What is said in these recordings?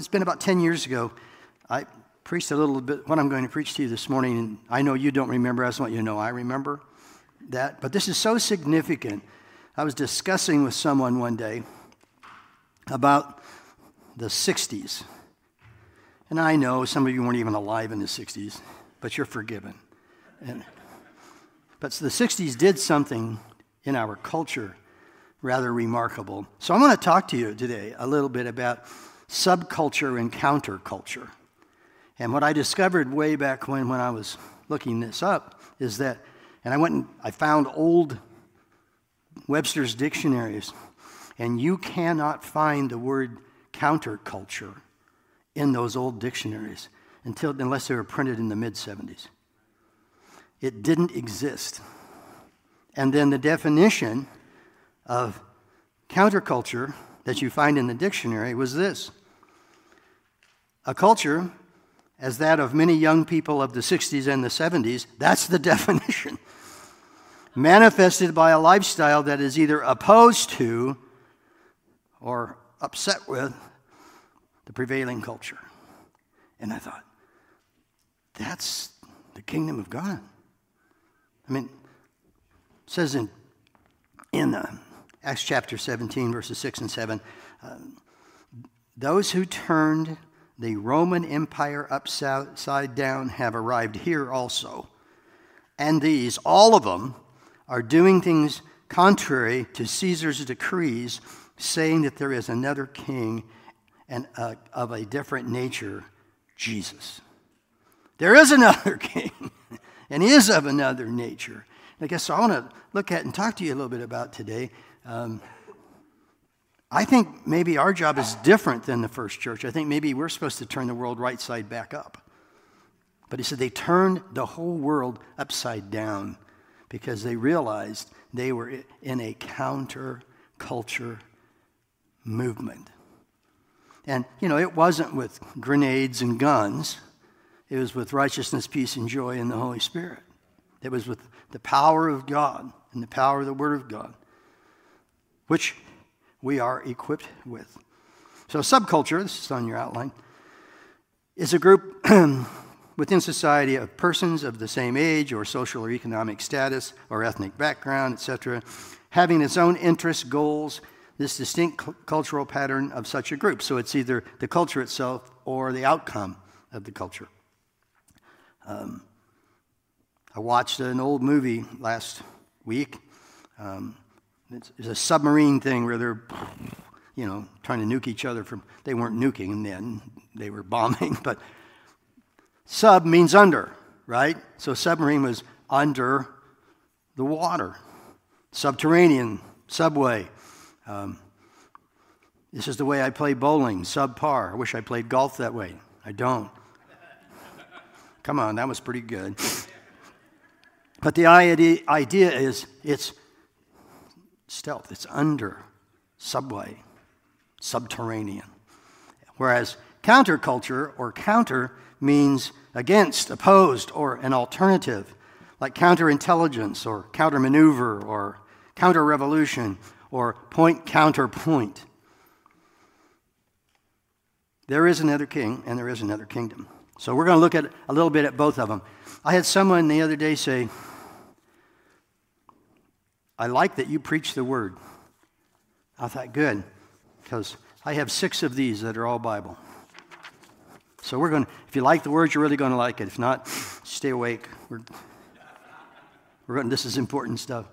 it's been about 10 years ago. I preached a little bit what I'm going to preach to you this morning, and I know you don't remember. I just want you to know I remember that. But this is so significant. I was discussing with someone one day about the 60s. And I know some of you weren't even alive in the 60s, but you're forgiven. But the 60s did something in our culture rather remarkable. So I'm going to talk to you today a little bit about subculture and counterculture. And what I discovered way back when I was looking this up is that, and I went and I found old Webster's dictionaries, and you cannot find the word counterculture in those old dictionaries unless they were printed in the mid-70s. It didn't exist. And then the definition of counterculture that you find in the dictionary was this: a culture as that of many young people of the 60s and the 70s, that's the definition, manifested by a lifestyle that is either opposed to or upset with the prevailing culture. And I thought, that's the kingdom of God. I mean, it says in Acts chapter 17, verses 6 and 7, those who turned the Roman Empire upside down have arrived here also. And these, all of them, are doing things contrary to Caesar's decrees, saying that there is another king and of a different nature, Jesus. There is another king, and he is of another nature. I guess I want to look at and talk to you a little bit about today. I think maybe our job is different than the first church. I think maybe we're supposed to turn the world right side back up. But he said they turned the whole world upside down because they realized they were in a counter-culture movement. And, it wasn't with grenades and guns. It was with righteousness, peace, and joy in the Holy Spirit. It was with the power of God and the power of the Word of God, which we are equipped with. So subculture, this is on your outline, is a group within society of persons of the same age or social or economic status or ethnic background, etc., having its own interests, goals, this distinct cultural pattern of such a group. So it's either the culture itself or the outcome of the culture. I watched an old movie last week. It's a submarine thing where they're, trying to nuke each other they weren't nuking then, they were bombing, but sub means under, right? So submarine was under the water. Subterranean, subway. This is the way I play bowling, subpar. I wish I played golf that way. I don't. Come on, that was pretty good. But the idea is it's stealth. It's under, subway, subterranean. Whereas counterculture or counter means against, opposed, or an alternative, like counterintelligence or countermaneuver or counter-revolution or point counterpoint. There is another king and there is another kingdom. So we're going to look at a little bit at both of them. I had someone the other day say, I like that you preach the word. I thought, good, because I have 6 of these that are all Bible. So we're going to, if you like the word, you're really going to like it. If not, stay awake. This is important stuff.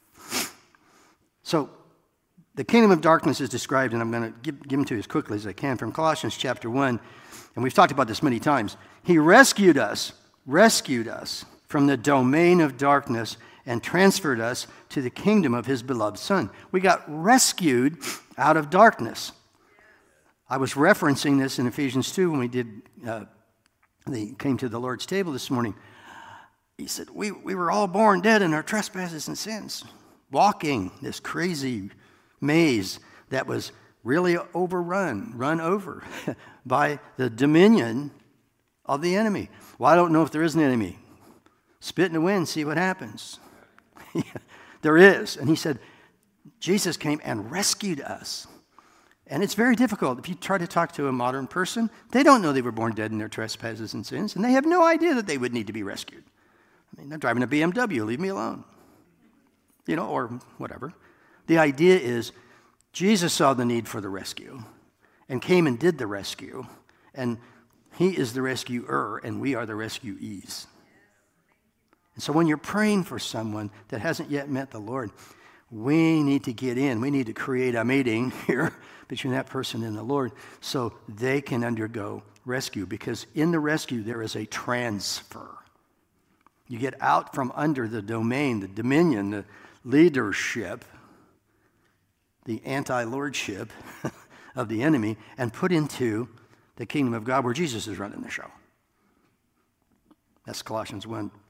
So the kingdom of darkness is described, and I'm going to give them to you as quickly as I can, from Colossians chapter 1. And we've talked about this many times. He rescued us from the domain of darkness and transferred us to the kingdom of his beloved Son. We got rescued out of darkness. I was referencing this in Ephesians 2 when we came to the Lord's table this morning. He said, we were all born dead in our trespasses and sins, walking this crazy maze that was really run over by the dominion of the enemy. Well, I don't know if there is an enemy. Spit in the wind, see what happens. There is. And he said, Jesus came and rescued us And it's very difficult. If you try to talk to a modern person, they don't know they were born dead in their trespasses and sins, and they have no idea that they would need to be rescued. I mean, they're driving a BMW, leave me alone. Or whatever. The idea is Jesus saw the need for the rescue and came and did the rescue, and he is the rescuer, and we are the rescuees. And so when you're praying for someone that hasn't yet met the Lord, we need to get in. We need to create a meeting here between that person and the Lord so they can undergo rescue, because in the rescue there is a transfer. You get out from under the domain, the dominion, the leadership, the anti-lordship of the enemy, and put into the kingdom of God where Jesus is running the show. That's Colossians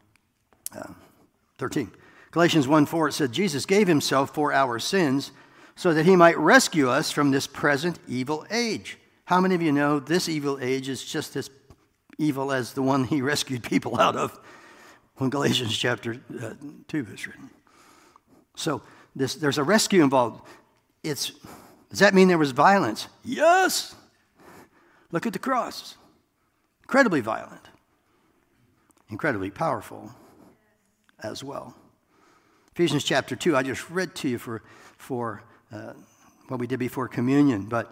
1:13. Galatians 1:4, it said, Jesus gave himself for our sins so that he might rescue us from this present evil age. How many of you know this evil age is just as evil as the one he rescued people out of when Galatians chapter 2 is written? So there's a rescue involved. Does that mean there was violence? Yes. Look at the cross. Incredibly violent. Incredibly powerful as well. Ephesians chapter 2, I just read to you for what we did before communion, but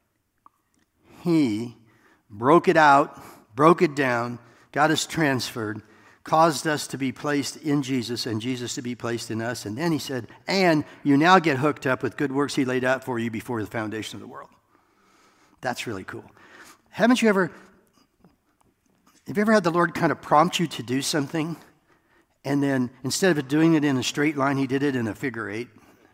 he broke it out, broke it down, got us transferred, caused us to be placed in Jesus and Jesus to be placed in us. And then he said, and you now get hooked up with good works he laid out for you before the foundation of the world. That's really cool. Have you ever had the Lord kind of prompt you to do something, and then instead of doing it in a straight line, he did it in a figure eight?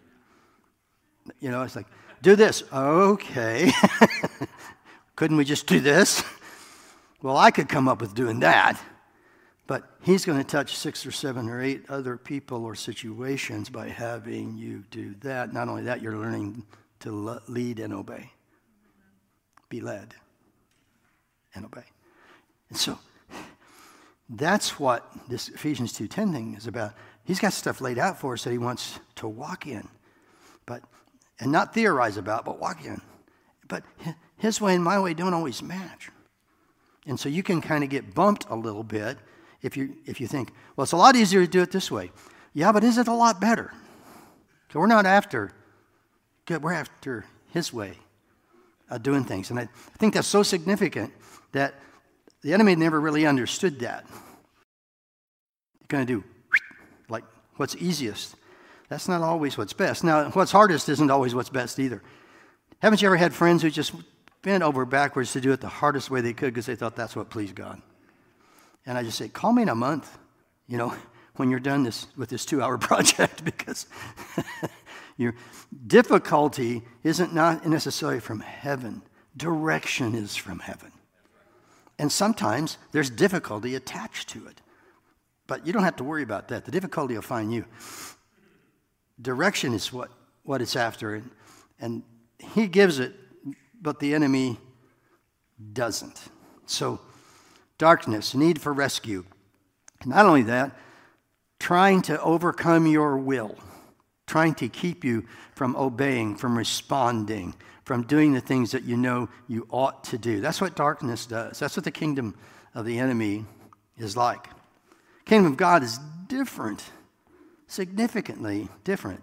It's like, do this. Okay. Couldn't we just do this? Well, I could come up with doing that. But he's going to touch 6 or 7 or 8 other people or situations by having you do that. Not only that, you're learning to lead and obey. Be led and obey. And so that's what this Ephesians 2:10 thing is about. He's got stuff laid out for us that he wants to walk in. And not theorize about, but walk in. But his way and my way don't always match. And so you can kind of get bumped a little bit if you think, well, it's a lot easier to do it this way. Yeah, but is it a lot better? So we're not after good, we're after his way of doing things. And I think that's so significant that the enemy never really understood that. You're going to do like what's easiest. That's not always what's best. Now, what's hardest isn't always what's best either. Haven't you ever had friends who just bent over backwards to do it the hardest way they could because they thought that's what pleased God? And I just say, call me in a month, when you're done with this 2-hour project, because your difficulty isn't not necessarily from heaven. Direction is from heaven. And sometimes there's difficulty attached to it. But you don't have to worry about that. The difficulty will find you. Direction is what it's after. And he gives it, but the enemy doesn't. So darkness, need for rescue. Not only that, trying to overcome your will, trying to keep you from obeying, from responding, from doing the things that you know you ought to do. That's what darkness does. That's what the kingdom of the enemy is like. Kingdom of God is different, significantly different.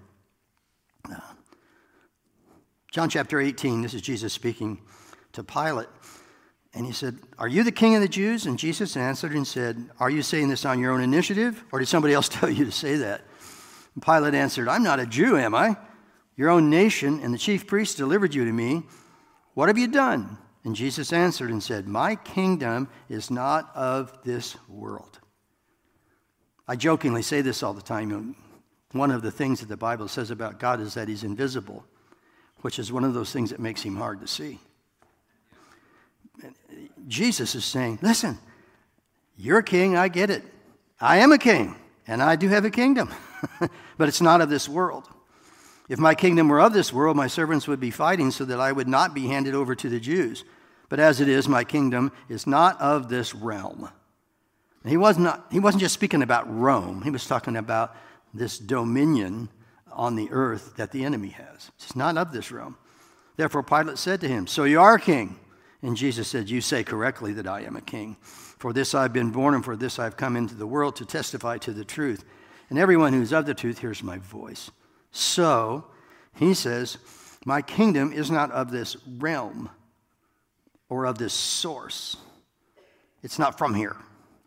John chapter 18, this is Jesus speaking to Pilate. And he said, "Are you the king of the Jews?" And Jesus answered and said, "Are you saying this on your own initiative, or did somebody else tell you to say that?" And Pilate answered, "I'm not a Jew, am I? Your own nation and the chief priests delivered you to me. What have you done?" And Jesus answered and said, "My kingdom is not of this world." I jokingly say this all the time. One of the things that the Bible says about God is that he's invisible, which is one of those things that makes him hard to see. Jesus is saying, listen, you're a king, I get it. I am a king, and I do have a kingdom, but it's not of this world. If my kingdom were of this world, my servants would be fighting so that I would not be handed over to the Jews. But as it is, my kingdom is not of this realm. And he wasn't just speaking about Rome. He was talking about this dominion on the earth that the enemy has. It's not of this realm. Therefore Pilate said to him, so you are king? And Jesus said, you say correctly that I am a king. For this I've been born, and for this I've come into the world, to testify to the truth. And everyone who's of the truth hears my voice. So, he says, my kingdom is not of this realm or of this source. It's not from here.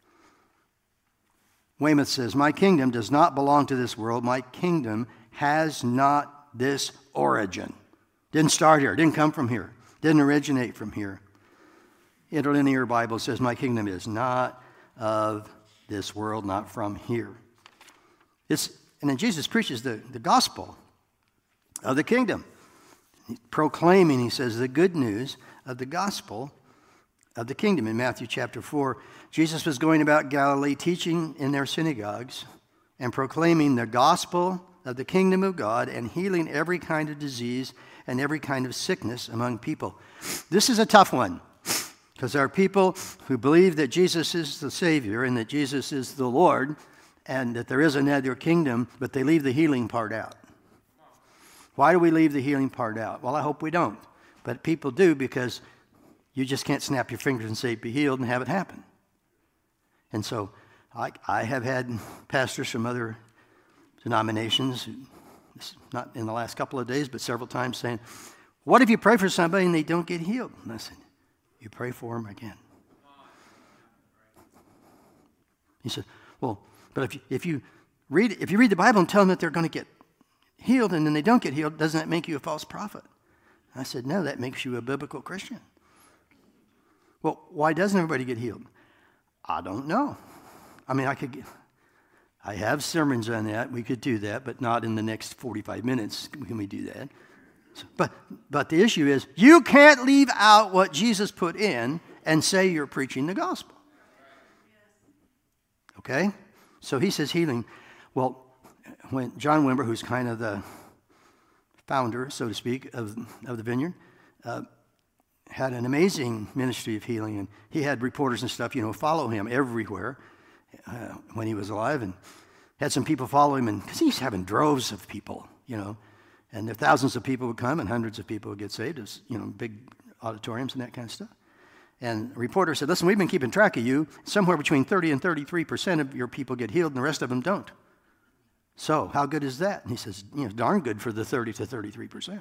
Weymouth says, my kingdom does not belong to this world. My kingdom has not this origin. Didn't start here. Didn't come from here. Didn't originate from here. Interlinear Bible says, my kingdom is not of this world, not from here. And then Jesus preaches the gospel of the kingdom. He's proclaiming, he says, the good news of the gospel of the kingdom. In Matthew chapter 4, Jesus was going about Galilee, teaching in their synagogues and proclaiming the gospel of the kingdom of God and healing every kind of disease and every kind of sickness among people. This is a tough one because there are people who believe that Jesus is the Savior and that Jesus is the Lord and that there is another kingdom, but they leave the healing part out. Why do we leave the healing part out? Well, I hope we don't. But people do because you just can't snap your fingers and say, be healed, and have it happen. And so I have had pastors from other denominations, not in the last couple of days, but several times saying, what if you pray for somebody and they don't get healed? And I said, you pray for them again. He said, well, but if you read the Bible and tell them that they're going to get healed and then they don't get healed, doesn't that make you a false prophet? I said, no, that makes you a biblical Christian. Well, why doesn't everybody get healed? I don't know. I mean, I have sermons on that. We could do that, but not in the next 45 minutes can we do that. But the issue is, you can't leave out what Jesus put in and say you're preaching the gospel. Okay? So he says healing. Well, when John Wimber, who's kind of the founder, so to speak, of the Vineyard, had an amazing ministry of healing, and he had reporters and stuff, follow him everywhere when he was alive, and had some people follow him, and because he's having droves of people, and if thousands of people would come and hundreds of people would get saved, as big auditoriums and that kind of stuff. And a reporter said, listen, we've been keeping track of you. Somewhere between 30 and 33% of your people get healed, and the rest of them don't. So how good is that? And he says, darn good for the 30 to 33%.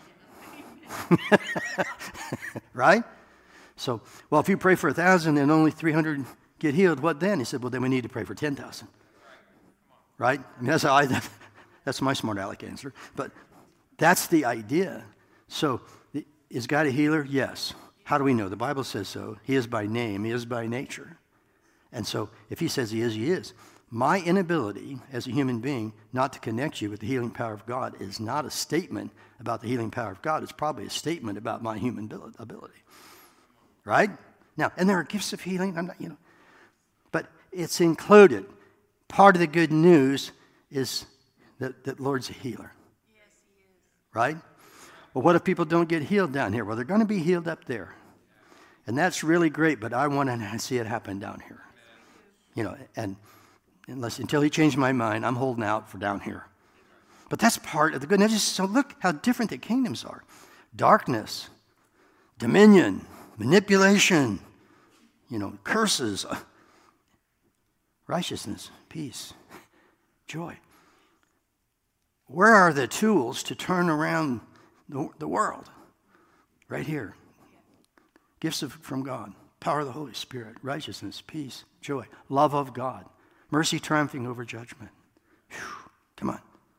Right? So, well, if you pray for 1,000 and only 300 get healed, what then? He said, well, then we need to pray for 10,000. Right? I mean, that's my smart aleck answer. But that's the idea. So, is God a healer? Yes. How do we know? The Bible says so. He is by name. He is by nature. And so, if he says he is, he is. My inability as a human being not to connect you with the healing power of God is not a statement about the healing power of God. It's probably a statement about my human ability. Right? Now, and there are gifts of healing. I'm not, but it's included. Part of the good news is that Lord's a healer. Yes, he is. Right? Well, what if people don't get healed down here? Well, they're going to be healed up there. And that's really great, but I want to see it happen down here. And until he changed my mind, I'm holding out for down here. But that's part of the good news. So look how different the kingdoms are. Darkness, dominion, manipulation, curses, righteousness, peace, joy. Where are the tools to turn around the world? Right here. Gifts from God, power of the Holy Spirit, righteousness, peace, joy, love of God, mercy triumphing over judgment. Whew, come on.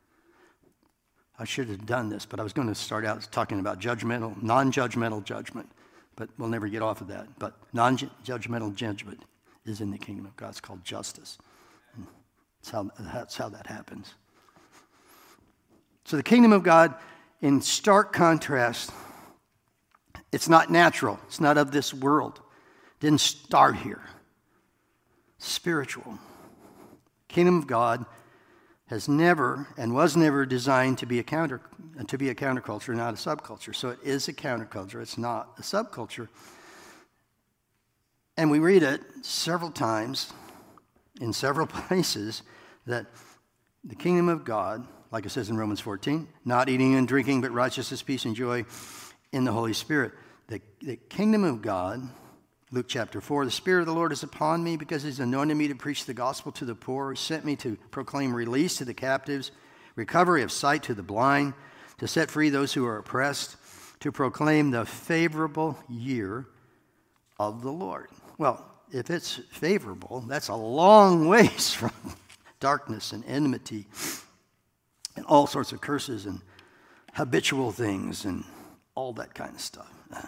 I should have done this, but I was going to start out talking about non-judgmental judgment, but we'll never get off of that. But non-judgmental judgment is in the kingdom of God. It's called justice. That's how that happens. So the kingdom of God, in stark contrast, it's not natural. It's not of this world. It didn't start here. Spiritual. Kingdom of God has never and was never designed to be a counterculture, not a subculture. So it is a counterculture. It's not a subculture. And we read it several times in several places that the kingdom of God, like it says in Romans 14, not eating and drinking, but righteousness, peace, and joy in the Holy Spirit. The kingdom of God, Luke chapter 4, the Spirit of the Lord is upon me because he's anointed me to preach the gospel to the poor. He sent me to proclaim release to the captives, recovery of sight to the blind, to set free those who are oppressed, to proclaim the favorable year of the Lord. Well, if it's favorable, that's a long ways from darkness and enmity and all sorts of curses and habitual things and all that kind of stuff.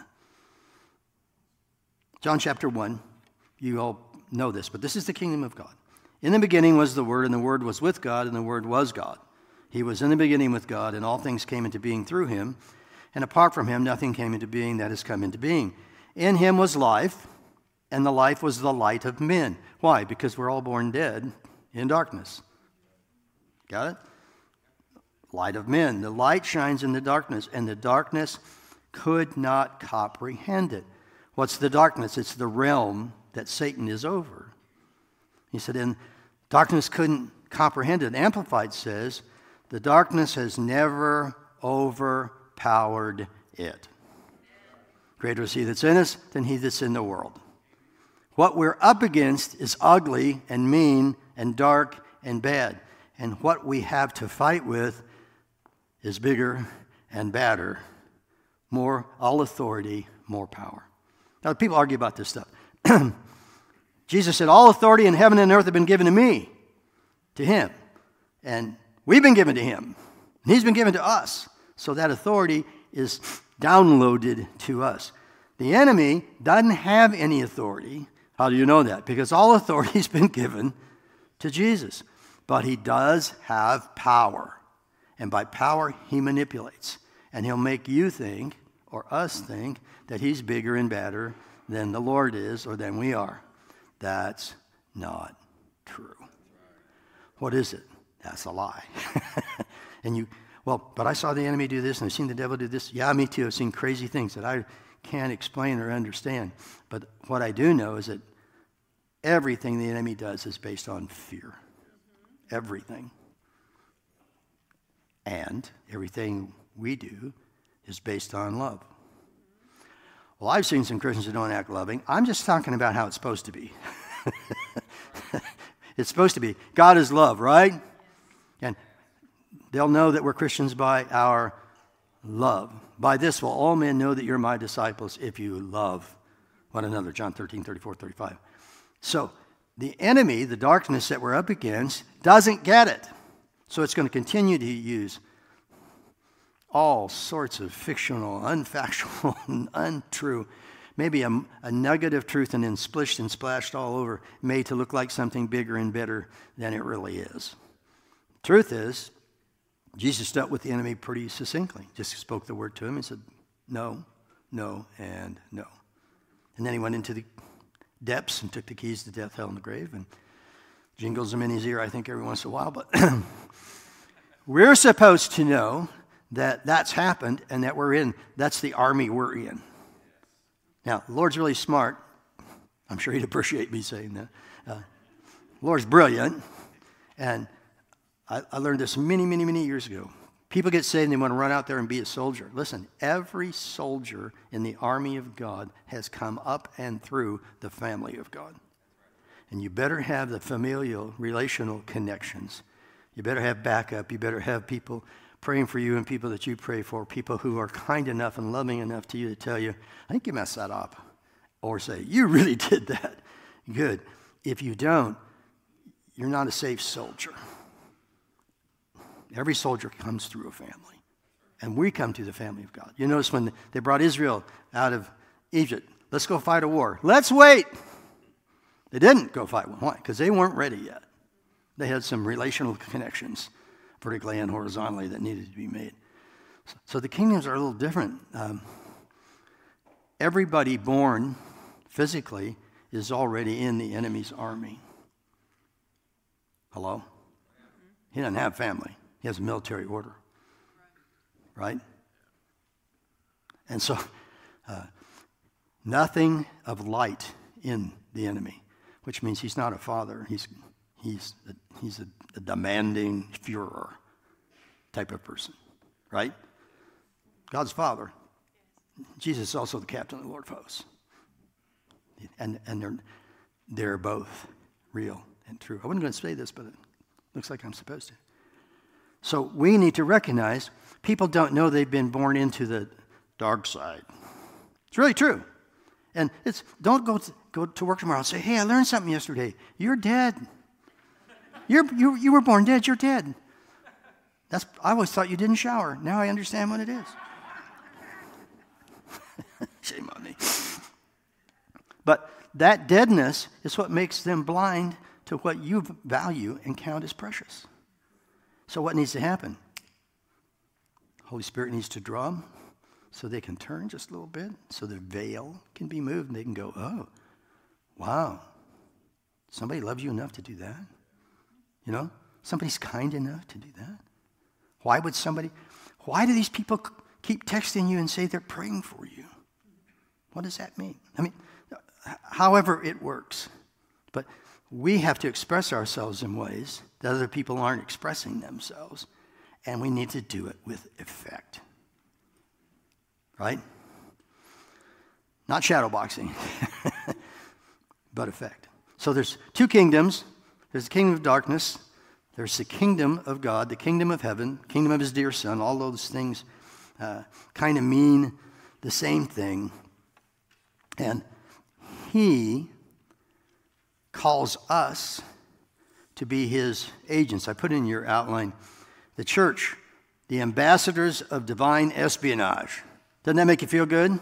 John chapter 1, you all know this, but this is the kingdom of God. In the beginning was the Word, and the Word was with God, and the Word was God. He was in the beginning with God, and all things came into being through him, and apart from him nothing came into being that has come into being. In him was life, and the life was the light of men. Why? Because we're all born dead in darkness. Got it? Light of men. The light shines in the darkness, and the darkness could not comprehend it. What's the darkness? It's the realm that Satan is over. He said, and darkness couldn't comprehend it. Amplified says, the darkness has never overpowered it. Greater is he that's in us than he that's in the world. What we're up against is ugly and mean and dark and bad. And what we have to fight with is bigger and badder. More, all authority, more power. Now, people argue about this stuff. Jesus said, all authority in heaven and earth have been given to me, to him. And we've been given to him. And he's been given to us. So that authority is downloaded to us. The enemy doesn't have any authority. How do you know that? Because all authority has been given to Jesus. But he does have power. And by power, he manipulates. And he'll make you think, or us think, that he's bigger and badder than the Lord is or than we are. That's not true. What is it? That's a lie. But I saw the enemy do this and I've seen the devil do this. Yeah, me too. I've seen crazy things that I can't explain or understand. But what I do know is that everything the enemy does is based on fear. Everything. And everything we do is based on love. Well, I've seen some Christians who don't act loving. I'm just talking about how it's supposed to be. It's supposed to be. God is love, right? And they'll know that we're Christians by our love. By this will all men know that you're my disciples if you love one another. John 13, 34, 35. So the enemy, the darkness that we're up against, doesn't get it. So it's going to continue to use all sorts of fictional, unfactual, and untrue, maybe a nugget of truth and then splished and splashed all over, made to look like something bigger and better than it really is. Truth is, Jesus dealt with the enemy pretty succinctly. Just spoke the word to him and said, no, no, and no. And then he went into the depths and took the keys to death, hell, and the grave, and jingles them in his ear, I think, every once in a while. But we're supposed to know that that's happened and that that's the army we're in. Now, the Lord's really smart. I'm sure he'd appreciate me saying that. The Lord's brilliant. And I learned this many, many, many years ago. People get saved and they want to run out there and be a soldier. Listen, every soldier in the army of God has come up and through the family of God. And you better have the familial, relational connections. You better have backup. You better have people praying for you and people that you pray for, people who are kind enough and loving enough to you to tell you, I think you messed that up. Or say, you really did that. Good. If you don't, you're not a safe soldier. Every soldier comes through a family. And we come to the family of God. You notice when they brought Israel out of Egypt, let's go fight a war. Let's wait. They didn't go fight one. Why? Because they weren't ready yet. They had some relational connections, vertically and horizontally, that needed to be made. So the kingdoms are a little different. Everybody born physically is already in the enemy's army. Hello? He doesn't have family. He has a military order. Right? And so nothing of light in the enemy, which means he's not a father. He's a demanding Führer type of person, right? God's father. Jesus is also the captain of the Lord of hosts. And they're both real and true. I wasn't going to say this, but it looks like I'm supposed to. So we need to recognize people don't know they've been born into the dark side. It's really true. And don't go to work tomorrow and say, hey, I learned something yesterday. You're dead. You were born dead. You're dead. I always thought you didn't shower. Now I understand what it is. Shame on me. But that deadness is what makes them blind to what you value and count as precious. So what needs to happen? Holy Spirit needs to draw them so they can turn just a little bit, so the veil can be moved and they can go, oh, wow, somebody loves you enough to do that? You know, somebody's kind enough to do that? Why do these people keep texting you and say they're praying for you? What does that mean? I mean, however it works. But we have to express ourselves in ways that other people aren't expressing themselves. And we need to do it with effect. Right? Not shadowboxing, but effect. So there's two kingdoms. There's the kingdom of darkness. There's the kingdom of God, the kingdom of heaven, kingdom of his dear son. All those things kind of mean the same thing. And he calls us to be his agents. I put in your outline, the church, the ambassadors of divine espionage. Doesn't that make you feel good?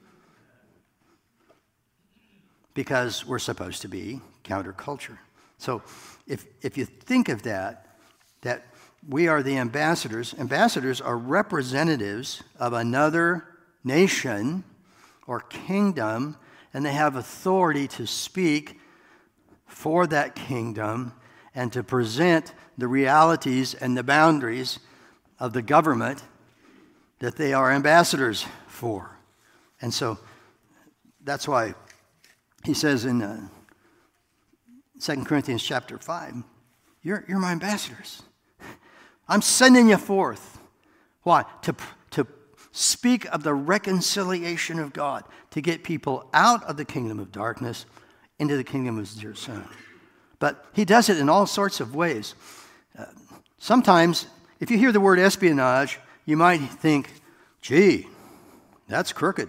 Because we're supposed to be counterculture. So if you think of that we are the ambassadors. Ambassadors are representatives of another nation or kingdom, and they have authority to speak for that kingdom and to present the realities and the boundaries of the government that they are ambassadors for. And so that's why he says in 2 Corinthians chapter 5, you're my ambassadors. I'm sending you forth. Why? To speak of the reconciliation of God, to get people out of the kingdom of darkness into the kingdom of his dear son. But he does it in all sorts of ways. Sometimes, if you hear the word espionage, you might think, gee, that's crooked.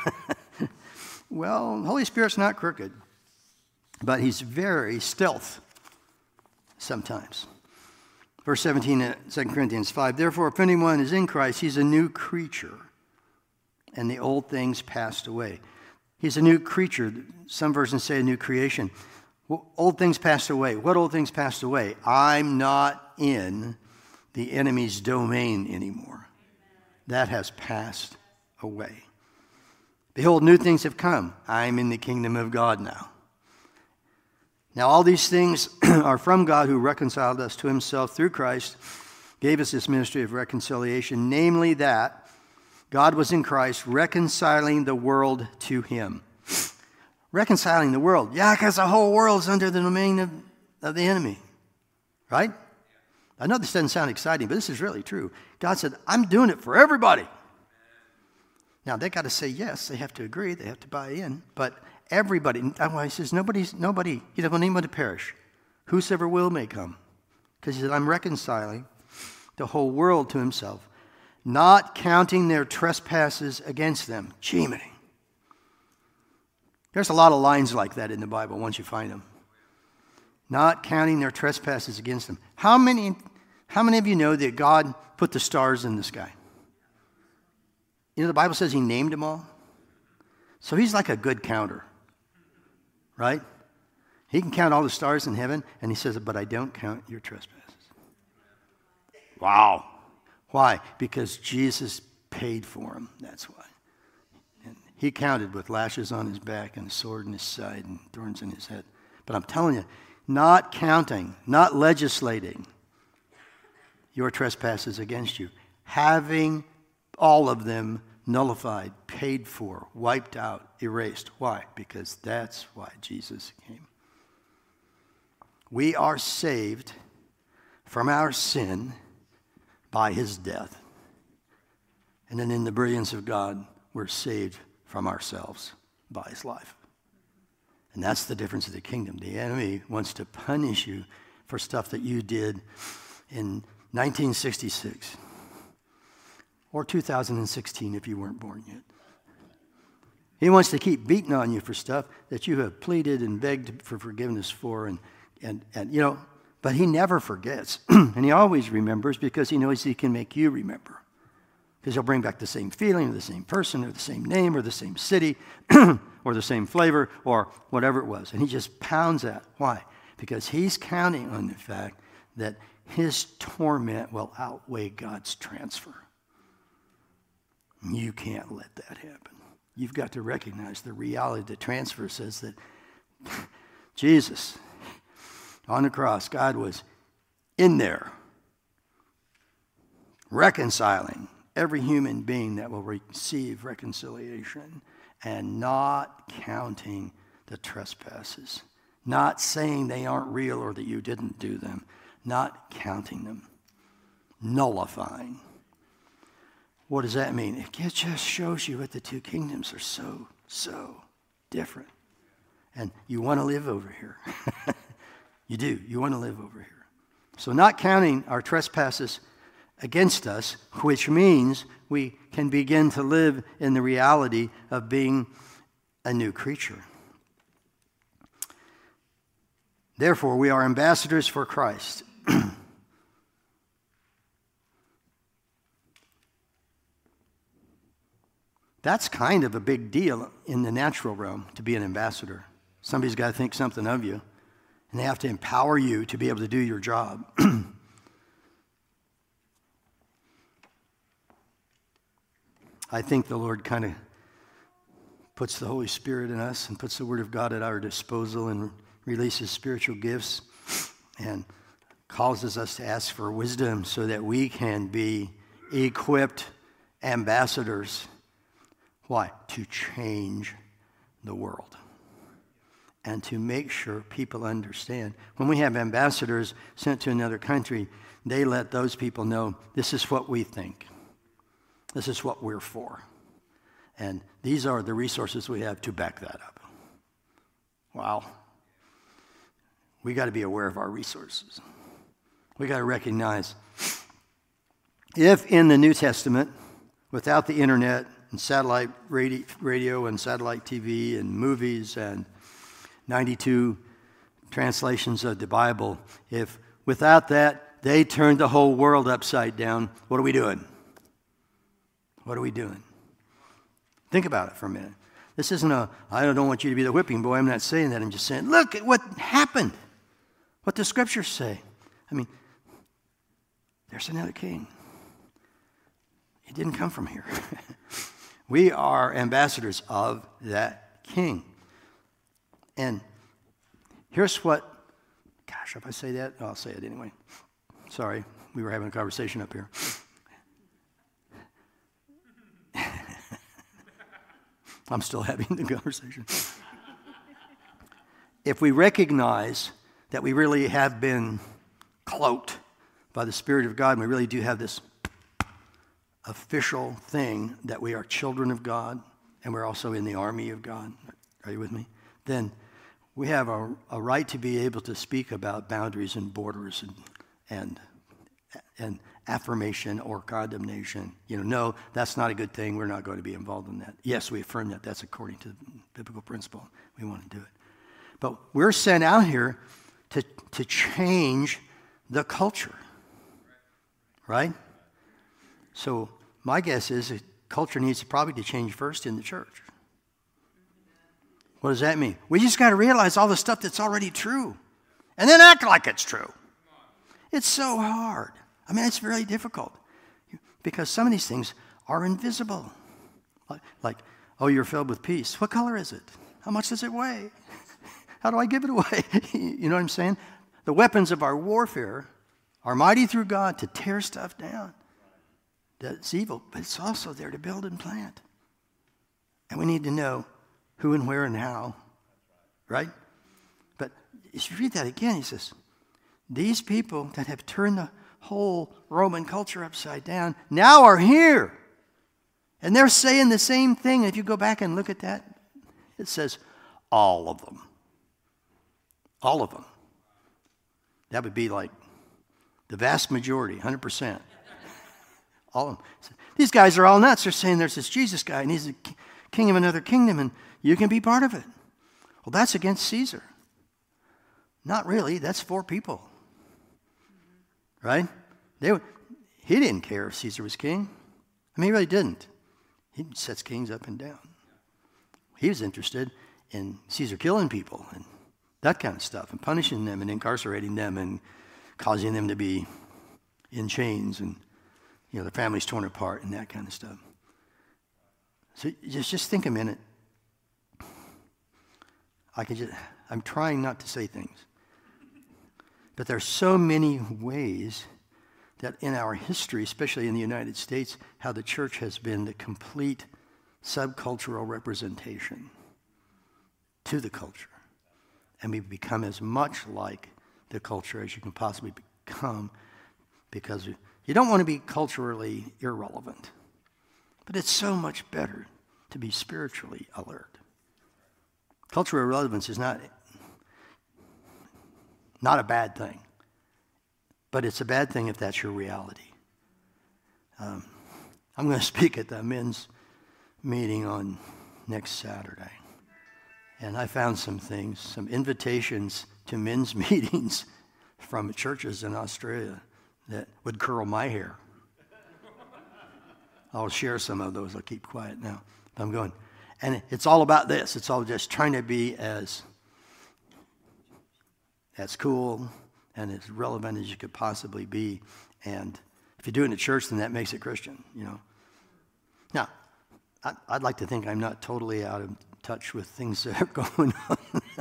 Well, the Holy Spirit's not crooked, but he's very stealth sometimes. Verse 17 in 2 Corinthians 5, therefore, if anyone is in Christ, he's a new creature, and the old things passed away. He's a new creature. Some versions say a new creation. Old things passed away. What old things passed away? I'm not in the enemy's domain anymore. That has passed away. Behold, new things have come. I'm in the kingdom of God now. Now, all these things are from God, who reconciled us to himself through Christ, gave us this ministry of reconciliation, namely that God was in Christ reconciling the world to him. Reconciling the world. Yeah, because the whole world's under the domain of the enemy. Right? I know this doesn't sound exciting, but this is really true. God said, I'm doing it for everybody. Now, they got to say yes. They have to agree. They have to buy in. But everybody, that's why he says, nobody, he doesn't want anyone to perish. Whosoever will may come. Because he said, I'm reconciling the whole world to himself, not counting their trespasses against them. Gee, there's a lot of lines like that in the Bible once you find them. Not counting their trespasses against them. How many of you know that God put the stars in the sky? You know, the Bible says he named them all. So he's like a good counter, right? He can count all the stars in heaven, and he says, but I don't count your trespasses. Wow. Why? Because Jesus paid for them. That's why. And he counted with lashes on his back and a sword in his side and thorns in his head. But I'm telling you, not counting, not legislating your trespasses against you, having all of them nullified, paid for, wiped out, erased. Why? Because that's why Jesus came. We are saved from our sin by his death. And then in the brilliance of God, we're saved from ourselves by his life. And that's the difference of the kingdom. The enemy wants to punish you for stuff that you did in 1966 or 2016 if you weren't born yet. He wants to keep beating on you for stuff that you have pleaded and begged for forgiveness for, and you know, but he never forgets. And he always remembers because he knows he can make you remember. Because he'll bring back the same feeling, or the same person, or the same name, or the same city, or the same flavor, or whatever it was. And he just pounds that. Why? Because he's counting on the fact that his torment will outweigh God's transfer. You can't let that happen. You've got to recognize the reality. The transfer says that Jesus, on the cross, God was in there, reconciling every human being that will receive reconciliation and not counting the trespasses, not saying they aren't real or that you didn't do them, not counting them, nullifying. What does that mean? It just shows you what the two kingdoms are so different. And you want to live over here. You do. You want to live over here. So not counting our trespasses against us, which means we can begin to live in the reality of being a new creature. Therefore, we are ambassadors for Christ. That's kind of a big deal in the natural realm, to be an ambassador. Somebody's got to think something of you, and they have to empower you to be able to do your job. I think the Lord kind of puts the Holy Spirit in us and puts the Word of God at our disposal and releases spiritual gifts and causes us to ask for wisdom so that we can be equipped ambassadors. Why? To change the world and to make sure people understand. When we have ambassadors sent to another country, they let those people know this is what we think. This is what we're for. And these are the resources we have to back that up. Wow. We got to be aware of our resources. We got to recognize if in the New Testament, without the internet and satellite radio and satellite TV and movies and 92 translations of the Bible, if without that they turned the whole world upside down, what are we doing? What are we doing? Think about it for a minute. This isn't I don't want you to be the whipping boy. I'm not saying that. I'm just saying, look at what happened. What the scriptures say. I mean, there's another king. He didn't come from here. We are ambassadors of that king. And here's what, gosh, if I say that, I'll say it anyway. Sorry, we were having a conversation up here. I'm still having the conversation. If we recognize that we really have been cloaked by the Spirit of God, and we really do have this official thing that we are children of God, and we're also in the army of God, are you with me? Then we have a right to be able to speak about boundaries and borders and affirmation or condemnation. You know, no, that's not a good thing. We're not going to be involved in that. Yes, we affirm that. That's according to the biblical principle. We want to do it. But we're sent out here to change the culture, right? So my guess is that culture needs probably to change first in the church. What does that mean? We just got to realize all the stuff that's already true and then act like it's true. It's so hard. I mean, it's really difficult because some of these things are invisible. Like, oh, you're filled with peace. What color is it? How much does it weigh? How do I give it away? You know what I'm saying? The weapons of our warfare are mighty through God to tear stuff down. That's evil, but it's also there to build and plant. And we need to know who and where and how, right? But if you read that again, he says, these people that have turned the whole Roman culture upside down now are here. And they're saying the same thing. If you go back and look at that, it says all of them. All of them. That would be like the vast majority, 100%. All of them. These guys are all nuts. They're saying there's this Jesus guy, and he's the king of another kingdom, and you can be part of it. Well, that's against Caesar. Not really. That's for people. Right? He didn't care if Caesar was king. I mean, he really didn't. He sets kings up and down. He was interested in Caesar killing people and that kind of stuff, and punishing them and incarcerating them and causing them to be in chains and, you know, their families torn apart and that kind of stuff. So just think a minute. I'm trying not to say things. But there's so many ways that in our history, especially in the United States, how the church has been the complete subcultural representation to the culture. And we've become as much like the culture as you can possibly become, because you don't want to be culturally irrelevant. But it's so much better to be spiritually alert. Cultural irrelevance is not a bad thing, but it's a bad thing if that's your reality. I'm going to speak at the men's meeting on next Saturday, and I found some things, some invitations to men's meetings from churches in Australia that would curl my hair. I'll share some of those. I'll keep quiet now. I'm going. And it's all about this. It's all just trying to be as cool and as relevant as you could possibly be. And if you do it in a church, then that makes it Christian, you know. Now, I'd like to think I'm not totally out of touch with things that are going on.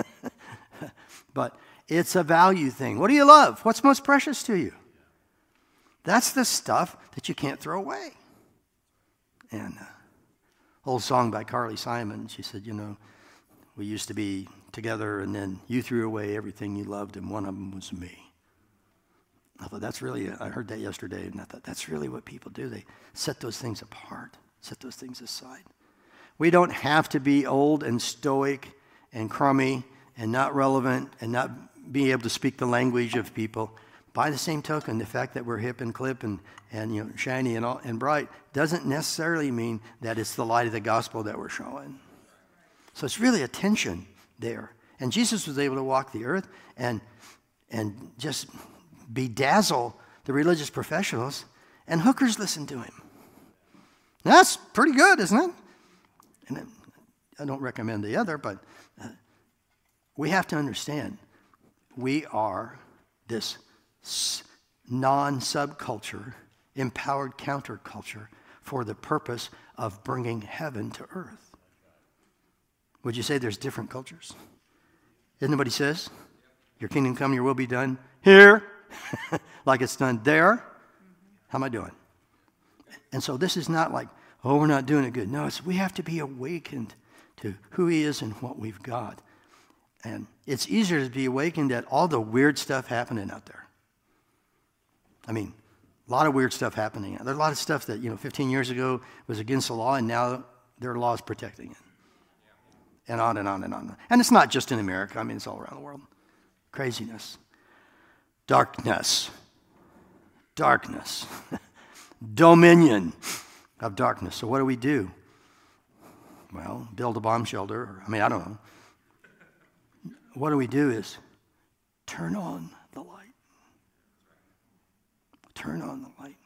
But it's a value thing. What do you love? What's most precious to you? That's the stuff that you can't throw away. And old song by Carly Simon, she said, you know, we used to be together, and then you threw away everything you loved, and one of them was me. I thought that's really, I heard that yesterday, and I thought that's really what people do. They set those things apart, set those things aside. We don't have to be old and stoic and crummy and not relevant and not be able to speak the language of people. By the same token, the fact that we're hip and clip and you know, shiny and bright doesn't necessarily mean that it's the light of the gospel that we're showing. So it's really a tension there. And Jesus was able to walk the earth and just bedazzle the religious professionals, and hookers listened to him. That's pretty good, isn't it? And I don't recommend the other, but we have to understand we are this non-subculture, empowered counterculture for the purpose of bringing heaven to earth. Would you say there's different cultures? Isn't that what he says? Your kingdom come, your will be done here, like it's done there. How am I doing? And so this is not like, oh, we're not doing it good. No, we have to be awakened to who he is and what we've got. And it's easier to be awakened at all the weird stuff happening out there. I mean, a lot of weird stuff happening. There's a lot of stuff that, 15 years ago was against the law, and now there are laws protecting it. And on and on and on. And it's not just in America. I mean, it's all around the world. Craziness. Darkness. Darkness. Dominion of darkness. So what do? Well, build a bomb shelter. I don't know. What do is turn on the light. Turn on the light.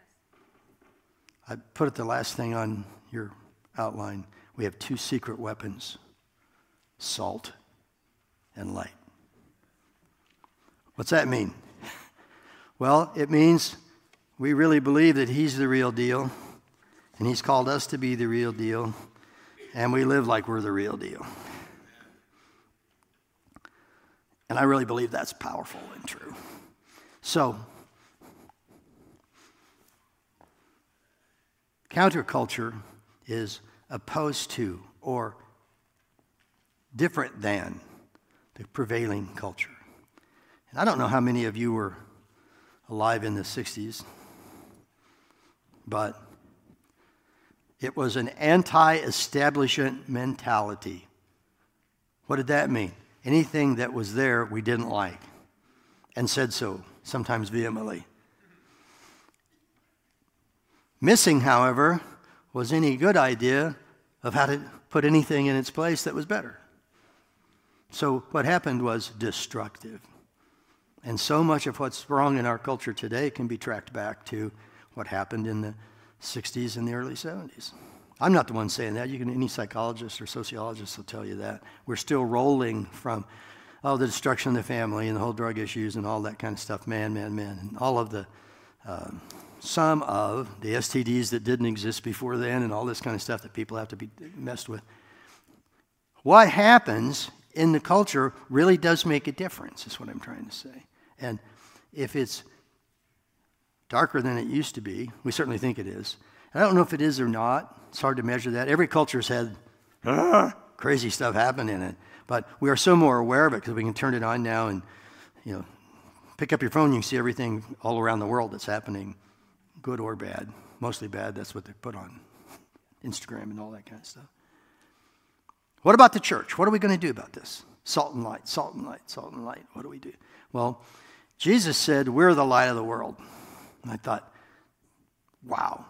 I put it the last thing on your outline. We have two secret weapons, salt and light. What's that mean? Well, it means we really believe that he's the real deal, and he's called us to be the real deal, and we live like we're the real deal. And I really believe that's powerful and true. So, counterculture is opposed to or different than the prevailing culture. And I don't know how many of you were alive in the 60s, but It was an anti-establishment mentality. What did that mean? Anything that was there we didn't like, and said so, sometimes vehemently. Missing, however, was any good idea of how to put anything in its place that was better. So what happened was destructive. And so much of what's wrong in our culture today can be tracked back to what happened in the 60s and the early 70s. I'm not the one saying that. Any psychologist or sociologist will tell you that. We're still rolling from, the destruction of the family and the whole drug issues and all that kind of stuff, man, and all of the, some of the STDs that didn't exist before then and all this kind of stuff that people have to be messed with. What happens in the culture really does make a difference, is what I'm trying to say. And if it's darker than it used to be, we certainly think it is. And I don't know if it is or not. It's hard to measure that. Every culture's had crazy stuff happen in it. But we are so more aware of it because we can turn it on now and, pick up your phone, you can see everything all around the world that's happening, good or bad. Mostly bad, that's what they put on Instagram and all that kind of stuff. What about the church? What are we going to do about this? Salt and light, salt and light, salt and light. What do we do? Well, Jesus said, we're the light of the world. And I thought, wow.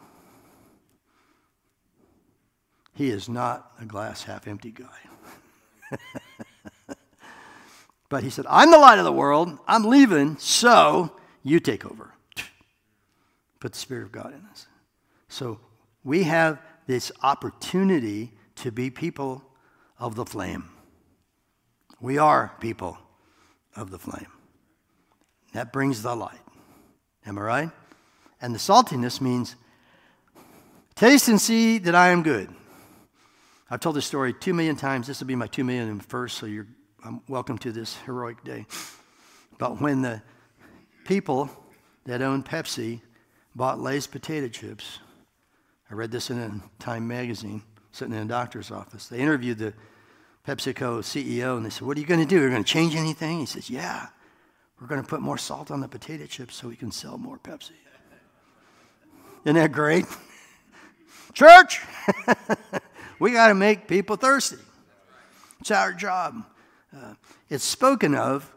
He is not a glass half empty guy. But he said, I'm the light of the world. I'm leaving, so you take over. Put the Spirit of God in us. So we have this opportunity to be people of the flame. We are people of the flame. That brings the light. Am I right? And the saltiness means, taste and see that I am good. I've told this story 2 million times. This will be my 2 millionth verse, so you're welcome to this heroic day. But when the people that own Pepsi bought Lay's potato chips, I read this in a Time magazine, sitting in a doctor's office. They interviewed the PepsiCo CEO, and they said, what are you going to do? Are you going to change anything? He says, yeah, we're going to put more salt on the potato chips so we can sell more Pepsi. Isn't that great? Church, we got to make people thirsty. It's our job. It's spoken of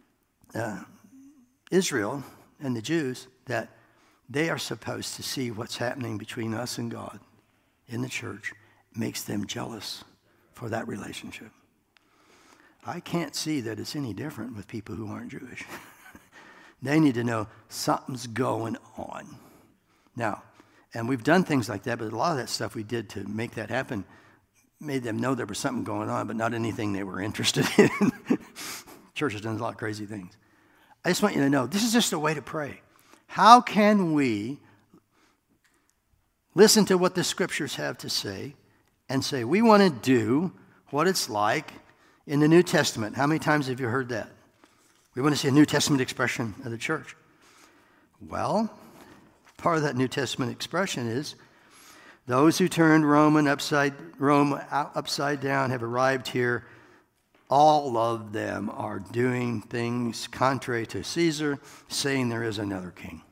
Israel and the Jews that they are supposed to see what's happening between us and God in the church makes them jealous for that relationship. I can't see that it's any different with people who aren't Jewish. They need to know something's going on. Now, and we've done things like that, but a lot of that stuff we did to make that happen made them know there was something going on, but not anything they were interested in. Church has done a lot of crazy things. I just want you to know, this is just a way to pray. How can we listen to what the scriptures have to say and say, we want to do what it's like in the New Testament? How many times have you heard that? We want to see a New Testament expression of the church. Well, part of that New Testament expression is those who turned Rome upside down have arrived here. All of them are doing things contrary to Caesar, saying there is another king.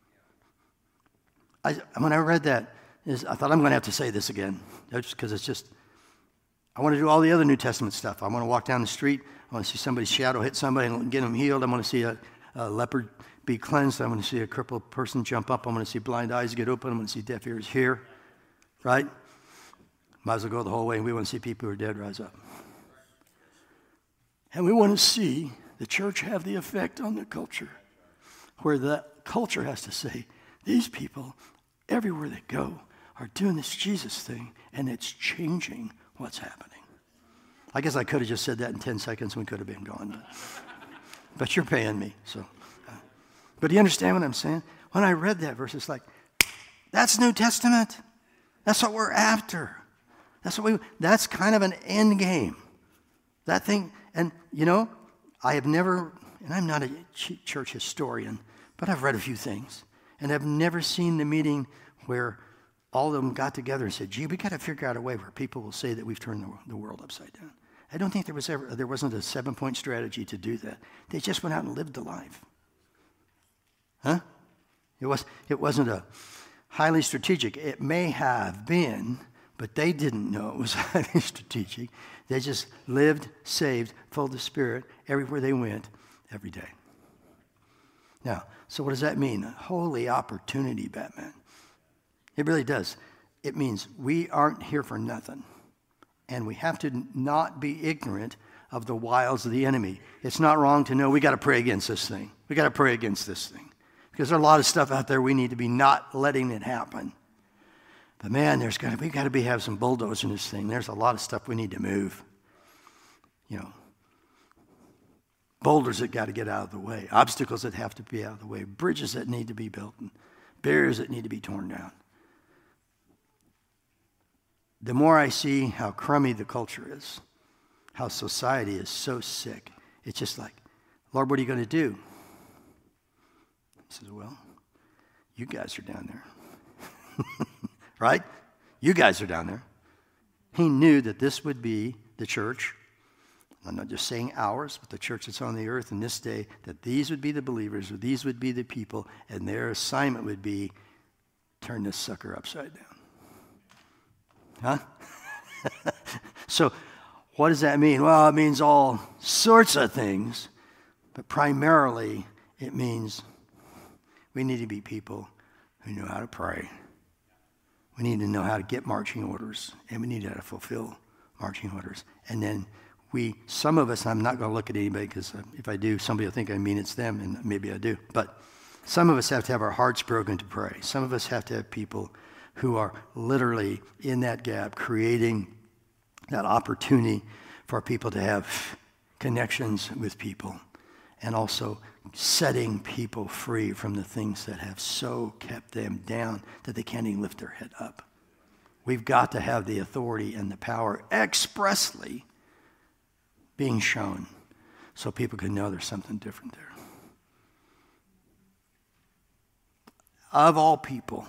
When I read that, I thought I'm going to have to say this again, because it's just, I want to do all the other New Testament stuff. I want to walk down the street. I want to see somebody's shadow hit somebody and get them healed. I want to see a leopard be cleansed. I want to see a crippled person jump up. I want to see blind eyes get open. I want to see deaf ears hear. Right? Might as well go the whole way. We want to see people who are dead rise up. And we want to see the church have the effect on the culture, where the culture has to say, these people, everywhere they go, are doing this Jesus thing, and it's changing what's happening. I guess I could have just said that in 10 seconds and we could have been gone. But you're paying me. So, but do you understand what I'm saying? When I read that verse, it's like, that's New Testament. That's what we're after. That's kind of an end game. That thing, and I have never, and I'm not a church historian, but I've read a few things, and I've never seen the meeting where all of them got together and said, gee, we got to figure out a way where people will say that we've turned the world upside down. I don't think there wasn't a 7-point strategy to do that. They just went out and lived the life. Huh? It wasn't a, highly strategic. It may have been, but they didn't know it was highly strategic. They just lived, saved, full of the Spirit everywhere they went, every day. Now, so what does that mean? Holy opportunity, Batman. It really does. It means we aren't here for nothing. And we have to not be ignorant of the wiles of the enemy. It's not wrong to know we got to pray against this thing. We got to pray against this thing. Because there's a lot of stuff out there we need to be not letting it happen. But man, we got to have some bulldozer in this thing. There's a lot of stuff we need to move. You know, boulders that got to get out of the way, obstacles that have to be out of the way, bridges that need to be built, and barriers that need to be torn down. The more I see how crummy the culture is, how society is so sick, it's just like, Lord, what are you going to do? He says, well, you guys are down there. Right? You guys are down there. He knew that this would be the church. I'm not just saying ours, but the church that's on the earth in this day, that these would be the believers, or these would be the people, and their assignment would be turn this sucker upside down. Huh? So what does that mean? Well, it means all sorts of things, but primarily it means we need to be people who know how to pray. We need to know how to get marching orders, and we need how to fulfill marching orders. And then some of us, I'm not going to look at anybody, because if I do, somebody will think I mean it's them, and maybe I do. But some of us have to have our hearts broken to pray. Some of us have to have people who are literally in that gap, creating that opportunity for people to have connections with people, and also setting people free from the things that have so kept them down that they can't even lift their head up. We've got to have the authority and the power expressly being shown so people can know there's something different there. Of all people,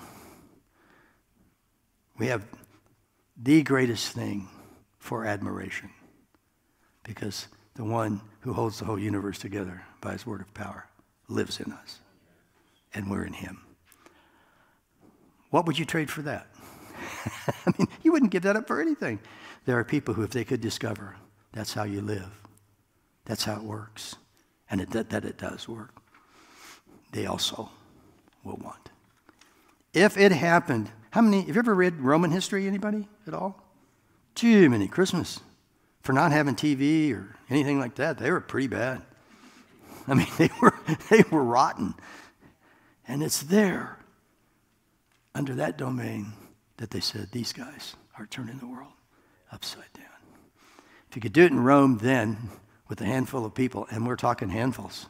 we have the greatest thing for admiration, because the one who holds the whole universe together by his word of power lives in us, and we're in him. What would you trade for that? I mean, you wouldn't give that up for anything. There are people who, if they could discover that's how you live, that's how it works, and that it does work, they also will want. If it happened, have you ever read Roman history, anybody at all? Too many Christmas. For not having TV or anything like that, they were pretty bad. I mean, they were rotten. And it's there, under that domain, that they said, these guys are turning the world upside down. If you could do it in Rome then, with a handful of people, and we're talking handfuls,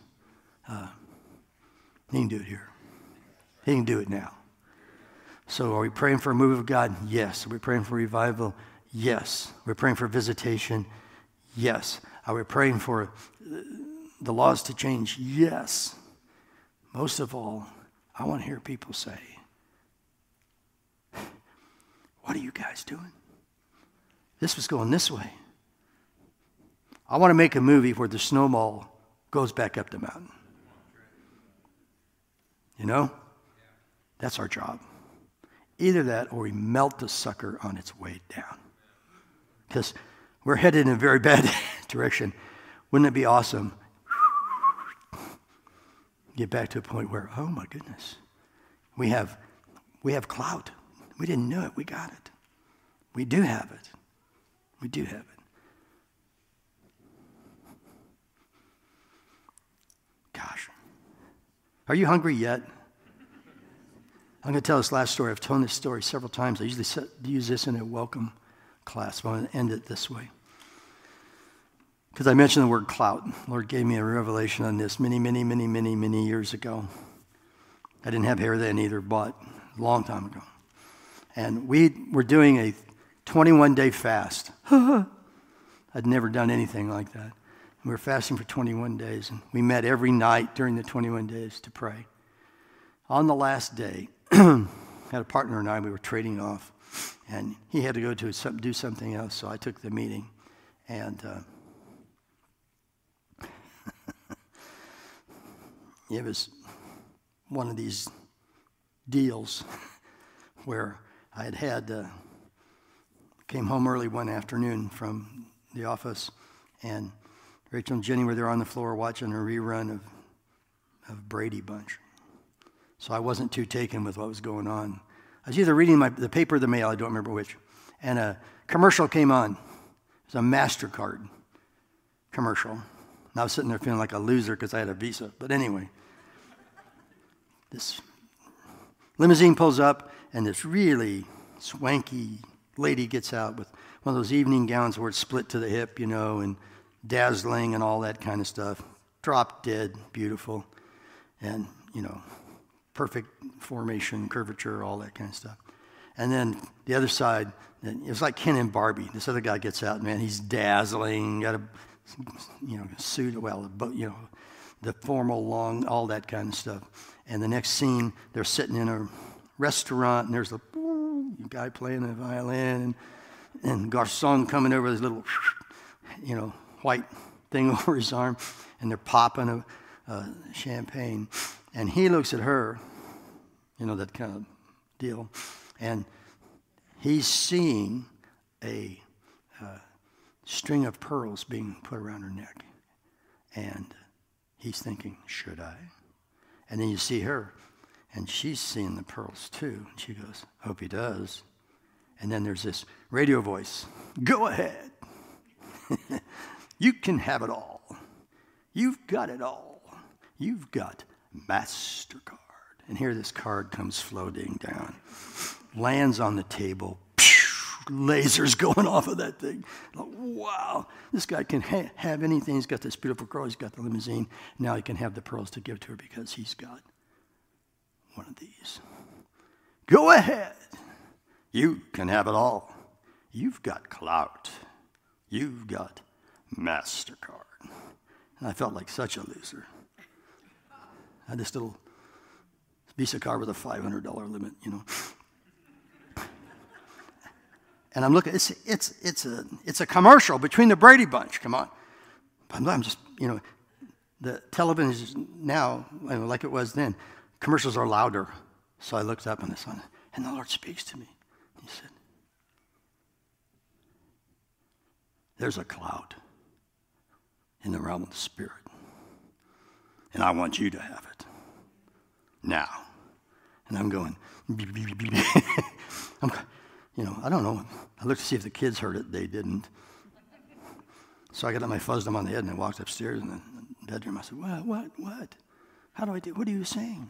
he can do it here. He can do it now. So are we praying for a move of God? Yes. Are we praying for revival? Yes. We're praying for visitation? Yes. Are we praying for the laws to change? Yes. Most of all, I want to hear people say, what are you guys doing? This was going this way. I want to make a movie where the snowball goes back up the mountain. You know? That's our job. Either that or we melt the sucker on its way down. Because we're headed in a very bad direction. Wouldn't it be awesome? Get back to a point where, oh my goodness, we have clout. We didn't know it. We got it. We do have it. We do have it. Gosh. Are you hungry yet? I'm going to tell this last story. I've told this story several times. I usually use this in a welcome class, but I'm going to end it this way. Because I mentioned the word clout. The Lord gave me a revelation on this many years ago. I didn't have hair then either, but a long time ago. And we were doing a 21-day fast. I'd never done anything like that. And we were fasting for 21 days. And we met every night during the 21 days to pray. On the last day, had a partner and I, we were trading off. And he had to go do something else, so I took the meeting. And it was one of these deals where I came home early one afternoon from the office, and Rachel and Jenny were there on the floor watching a rerun of Brady Bunch. So I wasn't too taken with what was going on. I was either reading the paper or the mail, I don't remember which, and a commercial came on. It was a MasterCard commercial. And I was sitting there feeling like a loser because I had a Visa. But anyway, this limousine pulls up, and this really swanky lady gets out with one of those evening gowns where it's split to the hip, and dazzling and all that kind of stuff. Drop dead, beautiful, and, perfect formation, curvature, all that kind of stuff. And then the other side, it was like Ken and Barbie. This other guy gets out, man, he's dazzling, got a, suit, the formal long, all that kind of stuff. And the next scene, they're sitting in a restaurant, and there's a guy playing the violin, and Garçon coming over with his little, white thing over his arm, and they're popping a champagne. And he looks at her, that kind of deal, and he's seeing a string of pearls being put around her neck. And he's thinking, should I? And then you see her, and she's seeing the pearls too. And she goes, hope he does. And then there's this radio voice, go ahead. You can have it all. You've got it all. You've got MasterCard. And here this card comes floating down, lands on the table, lasers going off of that thing. Like, wow, this guy can have anything. He's got this beautiful girl. He's got the limousine. Now he can have the pearls to give to her because he's got one of these. Go ahead. You can have it all. You've got clout. You've got MasterCard. And I felt like such a loser. I had this little Visa card with a $500 limit, And I'm looking, it's a commercial between the Brady Bunch, come on. I'm just, the television now, like it was then, commercials are louder. So I looked up and the Lord speaks to me. He said, there's a cloud in the realm of the Spirit, and I want you to have it now. And I'm going, I don't know. I looked to see if the kids heard it. They didn't. So I got up, I fuzzed them on the head, and I walked upstairs in the bedroom. I said, what? How do I do? What are you saying?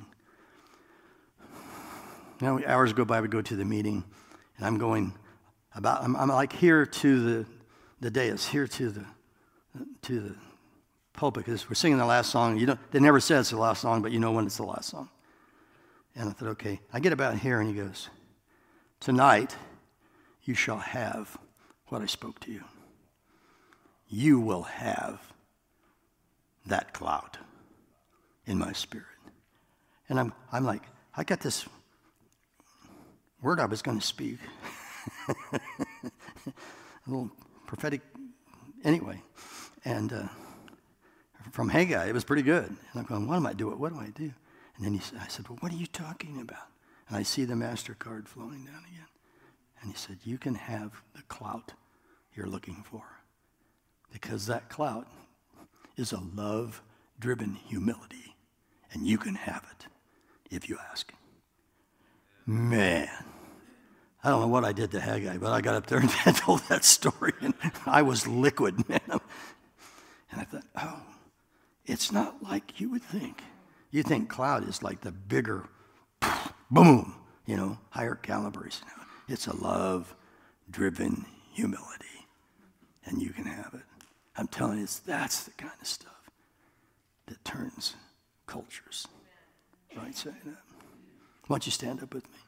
Now hours go by, we go to the meeting, and I'm going I'm like here to the dais, here to the pulpit, because we're singing the last song. They never said it's the last song, but you know when it's the last song. And I thought, okay. I get about here, and he goes, tonight you shall have what I spoke to you. You will have that cloud in my spirit. And I'm like, I got this word I was going to speak. A little prophetic, anyway. And from Haggai, it was pretty good. And I'm going, what do I do? And then I said, well, what are you talking about? And I see the MasterCard flowing down again. And he said, you can have the clout you're looking for. Because that clout is a love-driven humility. And you can have it if you ask. Man, I don't know what I did to Haggai, but I got up there and told that story, and I was liquid, man. And I thought, oh, it's not like you would think. You think cloud is like the bigger, boom, higher calibers. It's a love-driven humility, and you can have it. I'm telling you, that's the kind of stuff that turns cultures. Right, say that. Why don't you stand up with me?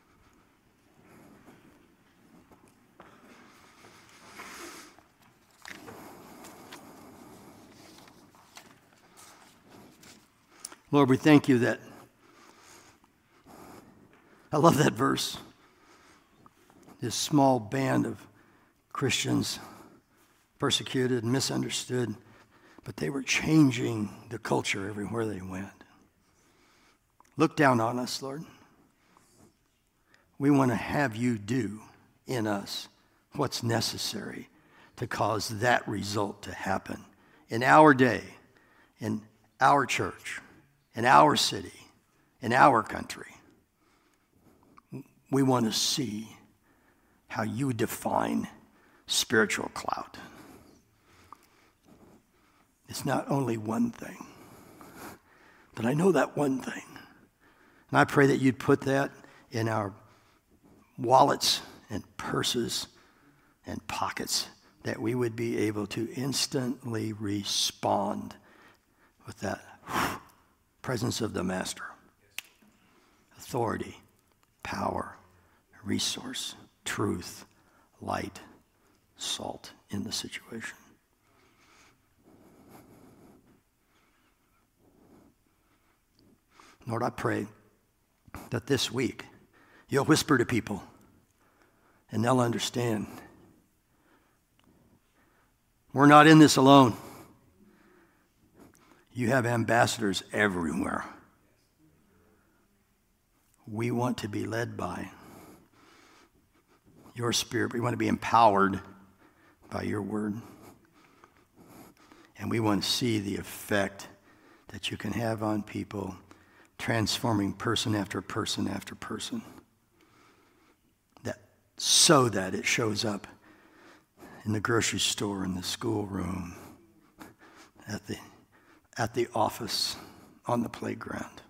Lord, we thank you that, I love that verse. This small band of Christians, persecuted and misunderstood, but they were changing the culture everywhere they went. Look down on us, Lord. We want to have you do in us what's necessary to cause that result to happen in our day, in our church, in our city, in our country. We want to see how you define spiritual clout. It's not only one thing, but I know that one thing. And I pray that you'd put that in our wallets and purses and pockets, that we would be able to instantly respond with that presence of the Master. Authority, power, resource, truth, light, salt in the situation. Lord, I pray that this week you'll whisper to people and they'll understand. We're not in this alone. You have ambassadors everywhere. We want to be led by your Spirit. We want to be empowered by your word. And we want to see the effect that you can have on people, transforming person after person after person, so that it shows up in the grocery store, in the schoolroom, at the office, on the playground.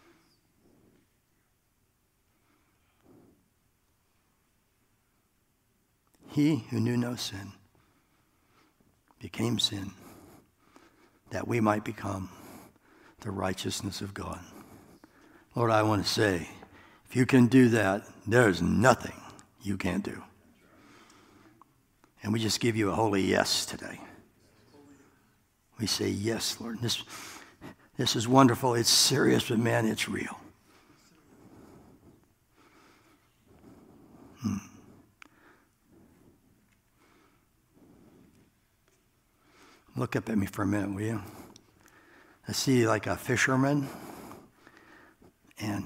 He who knew no sin became sin, that we might become the righteousness of God. Lord, I want to say, if you can do that, there's nothing you can't do. And we just give you a holy yes today. We say, yes, Lord. This is wonderful. It's serious, but man, it's real. Look up at me for a minute, will you? I see like a fisherman and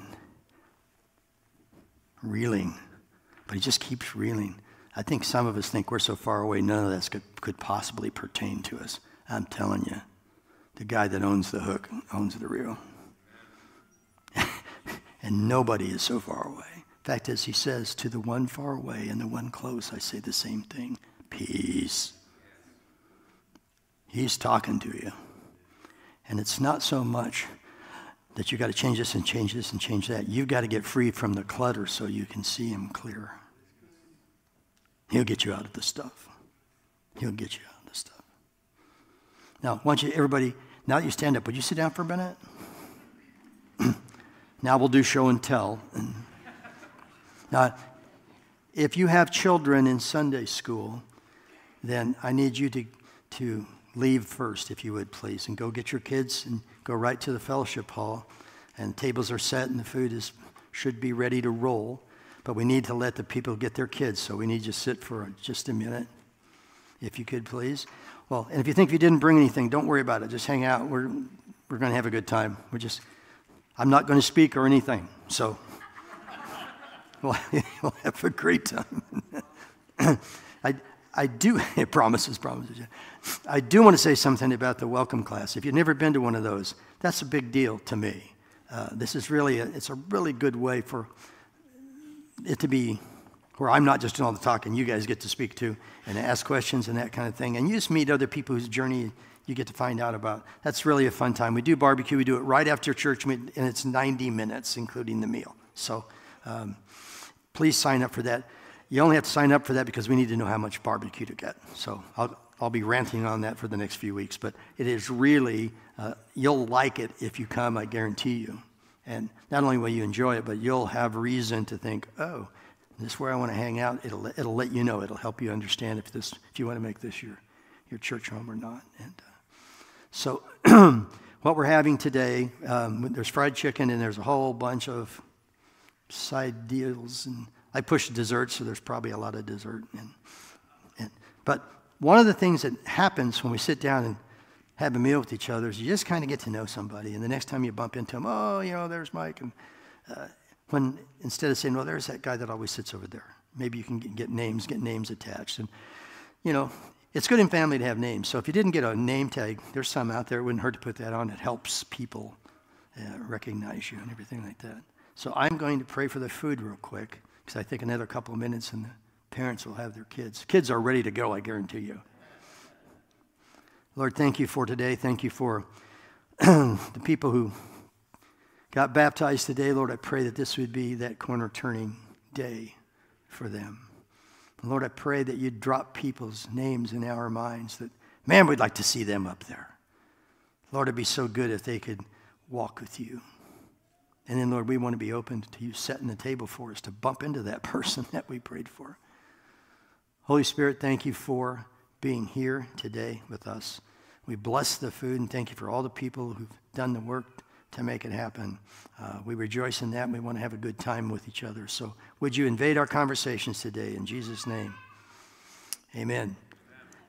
reeling, but he just keeps reeling. I think some of us think we're so far away, none of that could possibly pertain to us. I'm telling you, the guy that owns the hook owns the reel. And nobody is so far away. In fact, as he says, to the one far away and the one close, I say the same thing, peace. He's talking to you. And it's not so much that you got to change this and change this and change that. You've got to get free from the clutter so you can see him clearer. He'll get you out of the stuff. He'll get you out of the stuff. Now, why don't you, everybody, now that you stand up, would you sit down for a minute? Now we'll do show and tell. Now, if you have children in Sunday school, then I need you to leave first, if you would, please, and go get your kids and go right to the fellowship hall. And tables are set and the food should be ready to roll. But we need to let the people get their kids, so we need you to sit for just a minute, if you could, please. Well, and if you think you didn't bring anything, don't worry about it. Just hang out. We're going to have a good time. I'm not going to speak or anything, so we'll have a great time. I do, promises. I do want to say something about the welcome class. If you've never been to one of those, that's a big deal to me. This is really, it's a really good way for it to be where I'm not just doing all the talking, you guys get to speak to and ask questions and that kind of thing. And you just meet other people whose journey you get to find out about. That's really a fun time. We do barbecue. We do it right after church, and it's 90 minutes, including the meal. So please sign up for that. You only have to sign up for that because we need to know how much barbecue to get. So I'll be ranting on that for the next few weeks. But it is really, you'll like it if you come, I guarantee you. And not only will you enjoy it, but you'll have reason to think, oh, this is where I want to hang out. It'll let you know. It'll help you understand if you want to make this your church home or not. And so what we're having today, there's fried chicken and there's a whole bunch of side deals. And I pushed dessert, so there's probably a lot of dessert. But one of the things that happens when we sit down and have a meal with each other is you just kind of get to know somebody. And the next time you bump into them, oh, there's Mike. And When instead of saying, well, there's that guy that always sits over there. Maybe you can get names attached. And, it's good in family to have names. So if you didn't get a name tag, there's some out there. It wouldn't hurt to put that on. It helps people recognize you and everything like that. So I'm going to pray for the food real quick, because I think another couple of minutes and the parents will have their kids. Kids are ready to go, I guarantee you. Lord, thank you for today. Thank you for the people who got baptized today. Lord, I pray that this would be that corner-turning day for them. Lord, I pray that you'd drop people's names in our minds that, man, we'd like to see them up there. Lord, it'd be so good if they could walk with you. And then, Lord, we want to be open to you setting the table for us to bump into that person that we prayed for. Holy Spirit, thank you for being here today with us. We bless the food and thank you for all the people who've done the work to make it happen. We rejoice in that, and we want to have a good time with each other. So would you invade our conversations today in Jesus' name? Amen.